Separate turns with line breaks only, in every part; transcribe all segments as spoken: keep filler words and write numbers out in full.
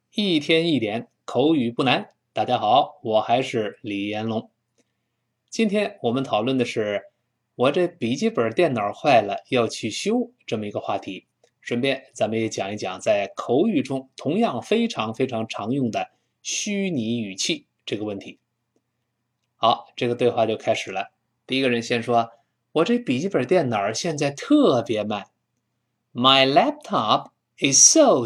一天一点口语不难。大家好，我还是李彦龙。今天我们讨论的是我这笔记本电脑坏了要去修这么一个话题，顺便咱们也讲一讲在口语中同样非常非常常用的虚拟语气这个问题。好，这个对话就开始了。第一个人先说，我这笔记本电脑现在特别慢。My laptop is so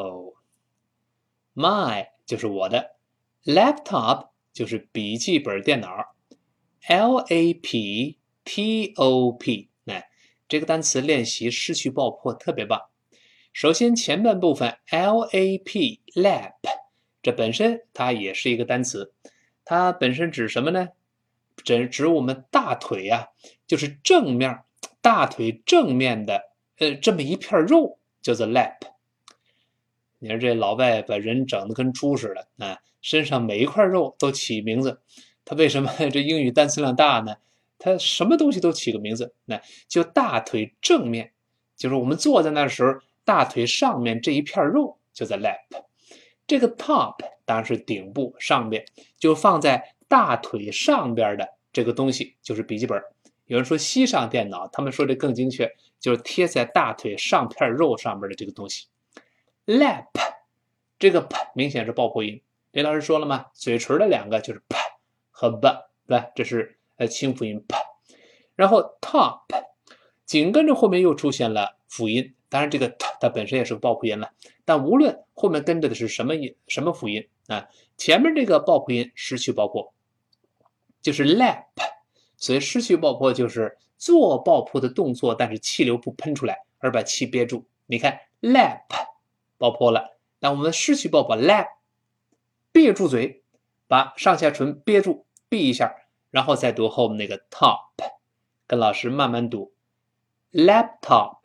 slow.My 就是我的 laptop 就是笔记本电脑 L A P T O P 哎，这个单词练习失去爆破特别棒。首先前半部分 L A P lap 这本身它也是一个单词，它本身指什么呢？指指我们大腿啊，就是正面大腿正面的呃这么一片肉叫做 lap。你说这老外把人整得跟猪似的啊，身上每一块肉都起名字。他为什么这英语单词量大呢？他什么东西都起个名字。那就大腿正面，就是我们坐在那的时候，大腿上面这一片肉就在 lap。这个 top 当然是顶部上边，就放在大腿上边的这个东西就是笔记本。有人说膝上电脑，他们说这更精确，就是贴在大腿上片肉上边的这个东西。lap 这个 p 明显是爆破音，李老师说了吗？嘴唇的两个就是 p 和 b， 对吧？这是呃清辅音 p。然后 top 紧跟着后面又出现了辅音，当然这个 t 它本身也是个爆破音了，但无论后面跟着的是什么音什么辅音啊，前面这个爆破音失去爆破，就是 lap， 所以失去爆破就是做爆破的动作，但是气流不喷出来，而把气憋住。你看 lap。爆破了，那我们失去爆破 lap， 憋住嘴，把上下唇憋住，闭一下，然后再读后面那个 top， 跟老师慢慢读 laptop，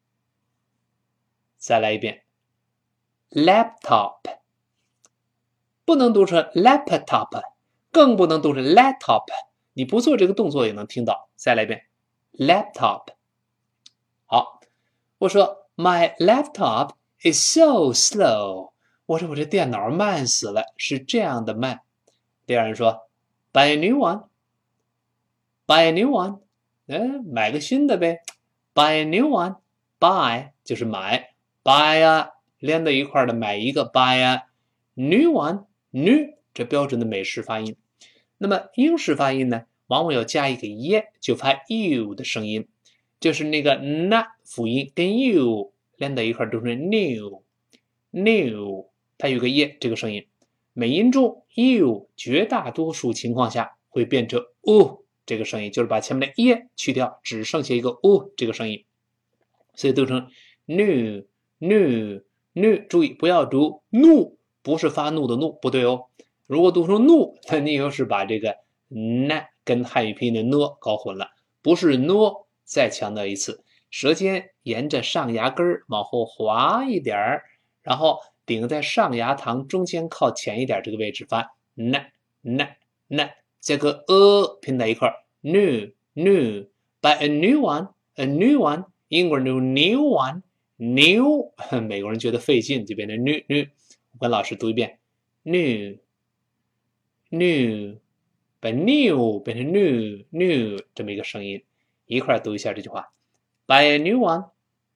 再来一遍 laptop， 不能读成 laptop， 更不能读成 laptop， 你不做这个动作也能听到。再来一遍 laptop。 好，我说 my laptop It's so slow. 我说我这电脑慢死了，是这样的慢。第二人说 Buy a new one. Buy a new one. 嗯，买个新的呗。Buy a new one. Buy 就是买 ，buy 啊连在一块的买一个 buy 啊 new one new 这标准的美式发音。那么英式发音呢，往往要加一个耶，就发 you 的声音，就是那个 na 辅音跟 you。连在一块都是 new new， 它有个耶这个声音。美音中 you 绝大多数情况下会变成 u 这个声音，就是把前面的耶去掉，只剩下一个 u 这个声音，所以读成 new new new。 注意不要读怒，不是发怒的怒，不对哦。如果读成怒，那你又是把这个 na 跟汉语拼音的呢搞混了，不是呢。再强调一次，舌尖沿着上牙根往后滑一点，然后顶在上牙膛中间靠前一点这个位置发 na na na， 这个呃拼在一块 new new buy a new one a new one， 英国人读 new one new， 美国人觉得费劲就变成 new new。 我跟老师读一遍 new new， 把 new 变成 new new 这么一个声音，一块读一下这句话Buy a new one.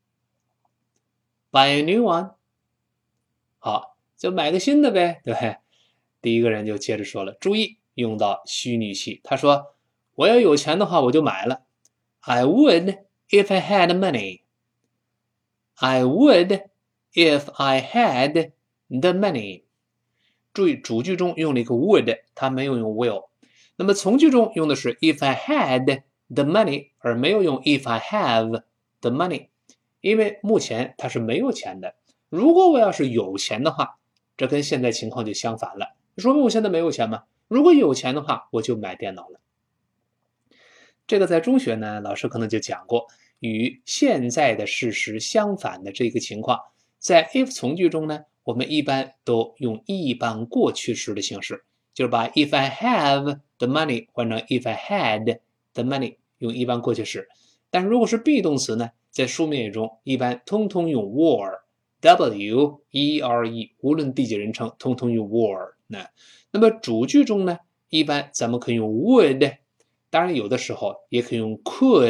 Buy a new one. 好，就买个新的呗，对不对？第一个人就接着说了，注意用到虚拟气。他说，我要有钱的话我就买了。I would if I had money. I would if I had the money. 注意主句中用了一个 would， 它没有用 will。那么从句中用的是 if I had the money， 而没有用 if I have the money， 因为目前它是没有钱的。如果我要是有钱的话，这跟现在情况就相反了，说明我现在没有钱吗？如果有钱的话，我就买电脑了。这个在中学呢，老师可能就讲过，与现在的事实相反的这个情况，在 if 从句中呢，我们一般都用一般过去时的形式，就是把 if I have the money 换成 if I had the money， 用一般过去时。但是如果是 be 动词呢，在书面语中一般通通用 were， W E R E， 无论第几人称，通通用 were。那那么主句中呢，一般咱们可以用 would， 当然有的时候也可以用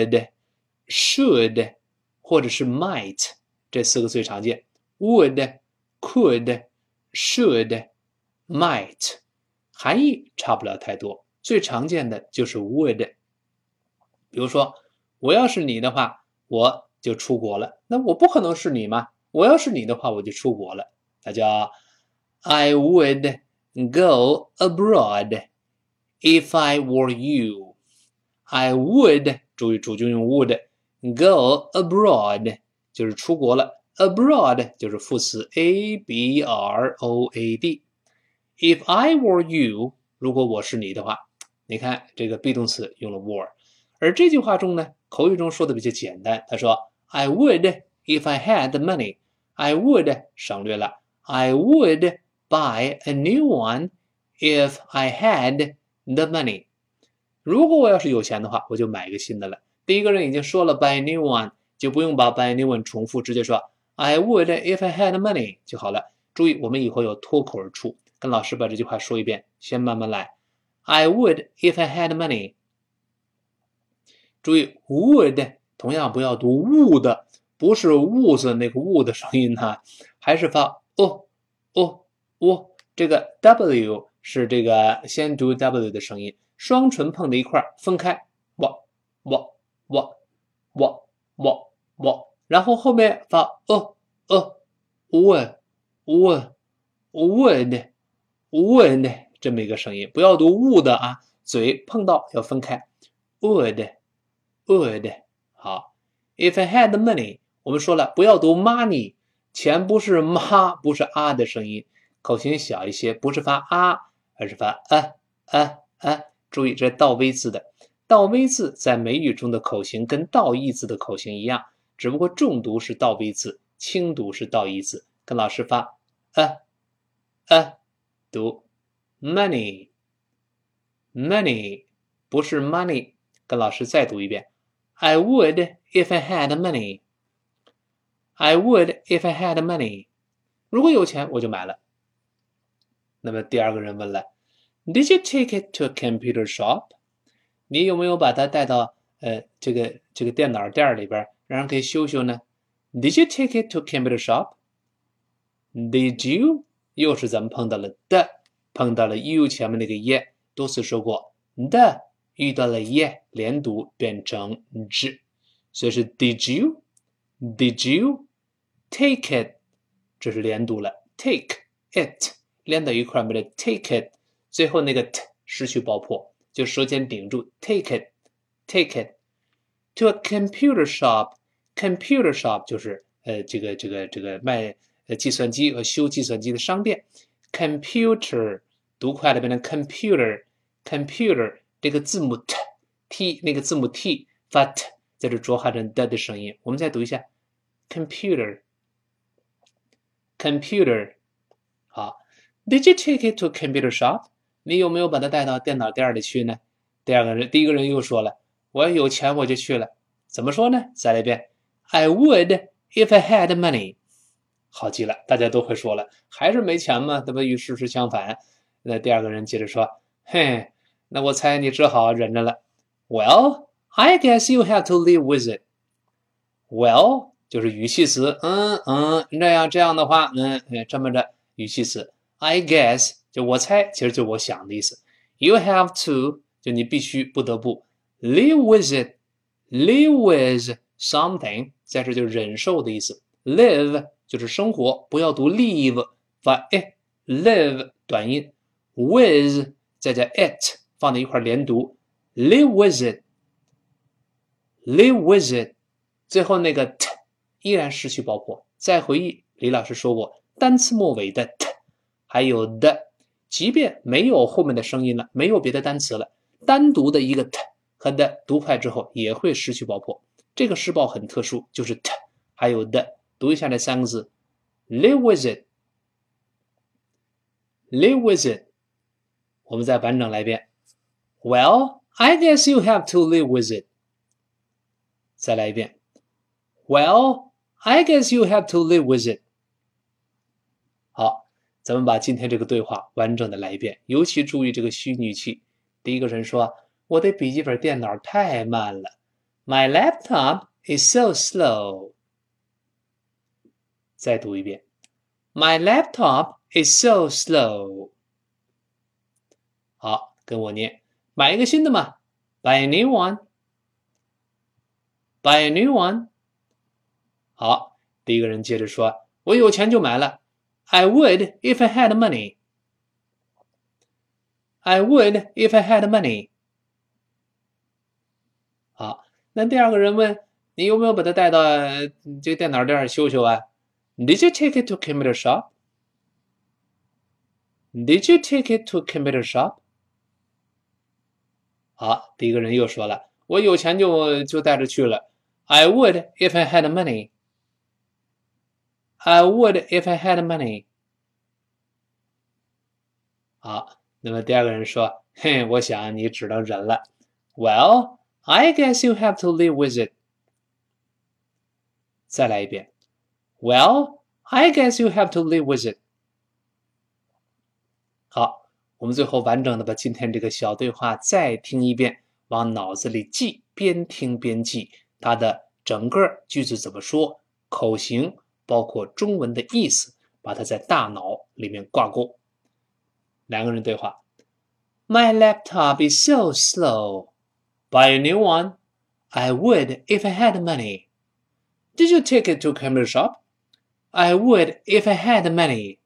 could、should 或者是 might， 这四个最常见。would、could、should、might， 含义差不了太多，最常见的就是 would。比如说，我要是你的话，我就出国了。那我不可能是你嘛，我要是你的话，我就出国了。那叫 I would go abroad if I were you. I would， 注意主句用 would， go abroad 就是出国了， abroad 就是副词 A B R O A D。 If I were you， 如果我是你的话，你看这个 be 动词用了 were。而这句话中呢，口语中说的比较简单，他说 I would if I had the money。 I would 省略了， I would buy a new one if I had the money。 如果我要是有钱的话，我就买一个新的了。第一个人已经说了 buy a new one， 就不用把 buy a new one 重复，直接说 I would if I had money 就好了。注意我们以后有脱口而出，跟老师把这句话说一遍，先慢慢来。 I would if I had money。注意 would 同样不要读 would， 不是 would 那个 would 的声音呢，还是发 o o o， 这个 w 是这个先读 w 的声音，双唇碰在一块分开 w w w w w w， 然后后面发 o o would would would would 这么一个声音，不要读 would 啊，嘴碰到要分开 would would。 好， if I had money， 我们说了不要读 money， 钱不是 ma 不是啊的声音，口型小一些，不是发啊而是发啊啊啊。注意这倒 V 字的，倒 V 字在美语中的口型跟倒 E 字的口型一样，只不过重读是倒 V 字，轻读是倒 E 字。跟老师发啊啊，读 money money 不是 money， 跟老师再读一遍I would if I had money. I would if I had money. 如果有钱我就买了。那么第二个人问了 Did you take it to a computer shop? 你有没有把它带到呃这个这个电脑店里边，让人可以修修呢？ Did you take it to a computer shop? Did you 又是咱们碰到了的，碰到了 you 前面那个耶，多次说过的遇到了耶连读变成 z， 所以是 did you did you take it， 这是连读了 take it 连到一块没了 take it， 最后那个 t 失去爆破，就舌尖顶住 take it take it to a computer shop。 computer shop 就是呃这个这个这个卖呃计算机和修计算机的商店。 computer 读快了变成 computer computer，这个字母 t t 那个字母 t 发 t， 在这浊化成的的声音。我们再读一下 computer computer。 好， Did you take it to a computer shop？ 你有没有把它带到电脑店里去呢？第二个人第一个人又说了，我要有钱我就去了。怎么说呢？再来一遍 I would if I had money。 好极了，大家都会说了，还是没钱嘛，对吧？与事实相反。那第二个人接着说，嘿，那我猜你只好忍着了。 Well, I guess you have to live with it. Well 就是语气词，嗯嗯，这样这样的话，嗯，这么着语气词。I guess 就我猜，其实就我想的意思。You have to 就你必须不得不 live with it， live with something 在这就是忍受的意思。 live 就是生活，不要读 live 发 e live 短音 with 再加 it 放在一块连读 live with it live with it， 最后那个 t 依然失去爆破。再回忆李老师说过，单词末尾的 t 还有的，即便没有后面的声音了，没有别的单词了，单独的一个 t 和的读快之后也会失去爆破。这个失爆很特殊，就是 t 还有的。读一下这三个字 live with it live with it。 我们再完整来一遍 Well, I guess you have to live with it。 再来一遍 Well, I guess you have to live with it。 咱们把今天这个对话完整的来一遍，尤其注意这个虚拟语气。第一个人说，我的笔记本电脑太慢了。My laptop is so slow. 再读一遍。My laptop is so slow. 好，跟我念。买一个新的嘛。Buy a new one. Buy a new one. 好，第一个人接着说，我有钱就买了。I would if I had money. I would if I had money. 好，那第二个人问，你有没有把它带到这个电脑店修修啊？ Did you take it to computer shop? Did you take it to computer shop? 好，第一个人又说了，我有钱就就带着去了。I would if I had money. I would if I had money. 好，那么第二个人说，嘿，我想你只能忍了。Well, I guess you have to live with it. 再来一遍。Well, I guess you have to live with it. 好，我们最后完整的把今天这个小对话再听一遍，往脑子里记，边听边记它的整个句子怎么说，口型，包括中文的意思，把它在大脑里面挂钩。两个人对话。My laptop is so slow. Buy a new one. I would if I had money. Did you take it to a computer shop? I would if I had money.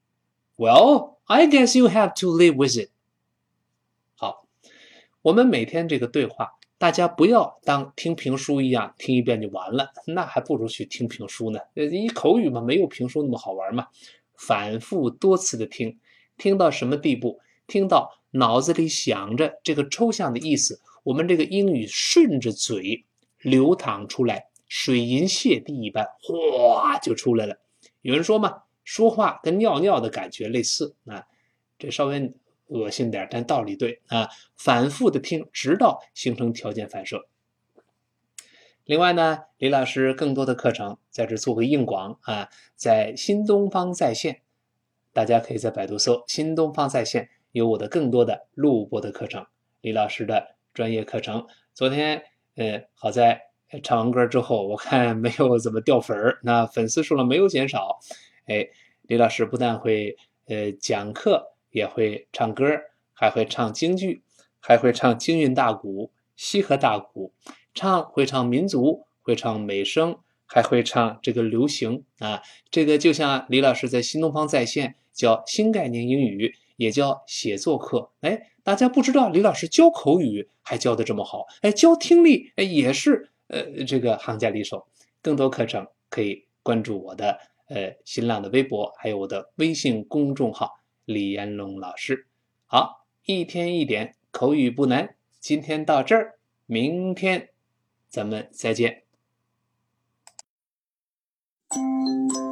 Well, I guess you have to live with it. 好，我们每天这个对话，大家不要当听评书一样听一遍就完了，那还不如去听评书呢。一口语嘛，没有评书那么好玩嘛。反复多次的听，听到什么地步？听到脑子里想着这个抽象的意思，我们这个英语顺着嘴流淌出来，水银泻地一般，哗就出来了。有人说嘛，说话跟尿尿的感觉类似啊，这稍微恶心点，但道理对啊。反复的听，直到形成条件反射。另外呢，李老师更多的课程在这做个硬广啊，在新东方在线，大家可以在百度搜新东方在线，有我的更多的录播的课程，李老师的专业课程。昨天呃，好在唱完歌之后，我看没有怎么掉粉儿，那粉丝数量没有减少。哎，李老师不但会呃讲课，也会唱歌，还会唱京剧，还会唱京韵大鼓、西河大鼓，唱会唱民族，会唱美声，还会唱这个流行啊。这个就像李老师在新东方在线教新概念英语，也教写作课。哎，大家不知道李老师教口语还教得这么好，哎，教听力哎也是呃这个行家里手。更多课程可以关注我的呃新浪的微博，还有我的微信公众号李延龙老师。好，一天一点口语不难，今天到这儿，明天咱们再见。